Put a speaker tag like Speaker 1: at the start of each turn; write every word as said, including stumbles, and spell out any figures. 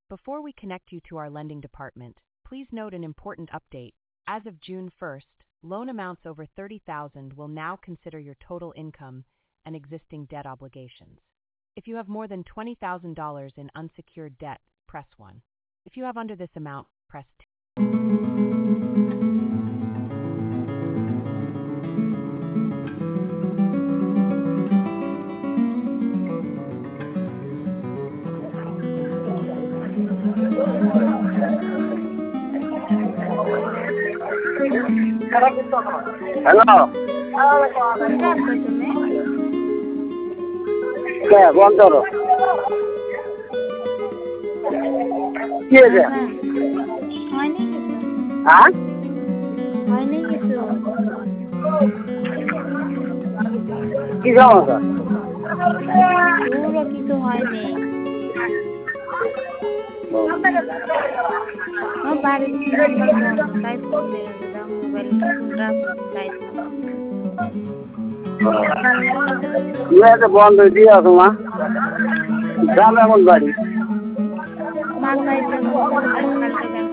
Speaker 1: Before we connect you to our lending department, please note an important update. As of June first, loan amounts over thirty thousand will now consider your total income and existing debt obligations. If you have more than twenty thousand dollars in unsecured debt, press one. If you have under this amount, press two.
Speaker 2: Hello কে phone করো কি হয়েছে
Speaker 3: হয়নি কিছু
Speaker 2: হ্যাঁ
Speaker 3: হয়নি কিছু
Speaker 2: কি সমস্যা
Speaker 3: পুরো কিছু হয়নি আমার বাড়ির নাম্বার বন্ধ তাই ফোন দিলাম মোবাইল
Speaker 2: তো বন্ধ দিয়ে আসো মা গ্রাম এমন বাড়ি
Speaker 3: মাথায়